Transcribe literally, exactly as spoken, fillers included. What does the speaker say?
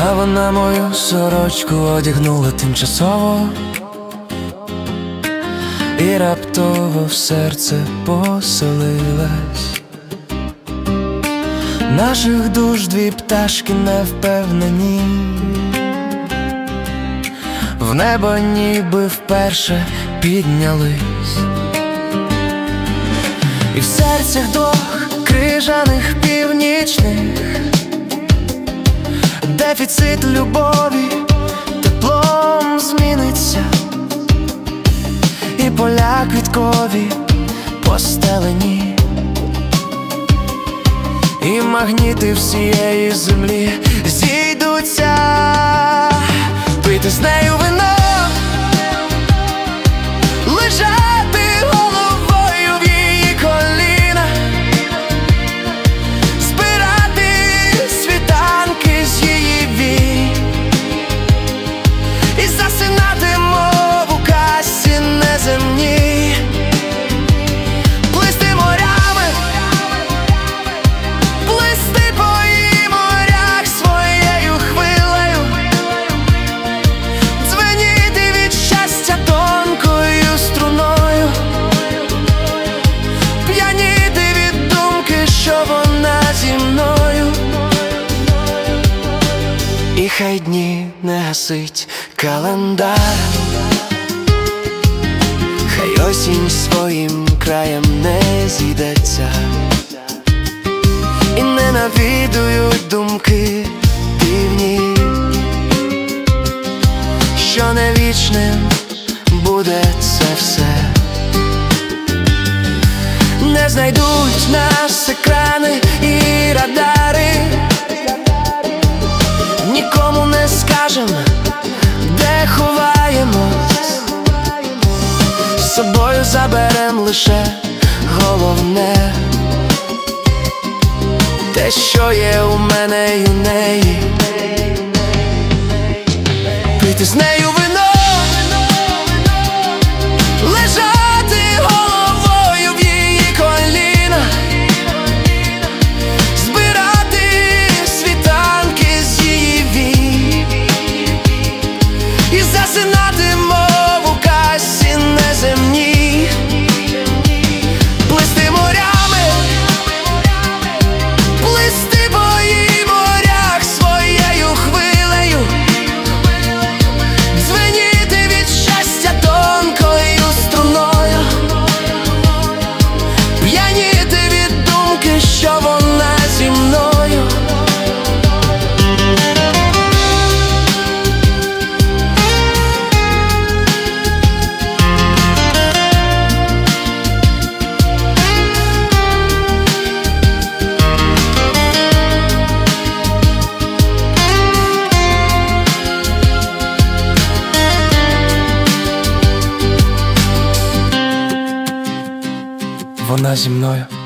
А вона мою сорочку одягнула тимчасово, і раптово в серце поселилась. Наших душ дві пташки невпевнені, в небо ніби вперше піднялись. І в серцях двох крижаних північних дефіцит любові теплом зміниться, і поля квіткові постелені, і магніти всієї землі зійдуться пити з нею вино, лежати головою в її коліна, збирати світанки з її вій і засинати, мов у казці неземній. Плисти морями, плисти по її морях своєю хвилею, дзвеніти від щастя тонкою струною, п'яніти від думки, що вона зі мною. І хай дні не гасить календар, хай осінь своїм краєм не зійдеться, і не навідують думки дивні, що не вічним буде це все. Не знайдуть нас екрани і радари, нікому не скажем, де ховаємось, з собою заберем лише головне, те, що є у мене й у неї. Пити з нею вино, лежати головою в її коліна, збирати світанки з її вій і засинати, мов у казці неземній. Плисти морями, плисти по її морях своєю хвилею, дзвеніти від щастя тонкою струною, п'яніти від думки, що вона зі мною. Вона зі мною.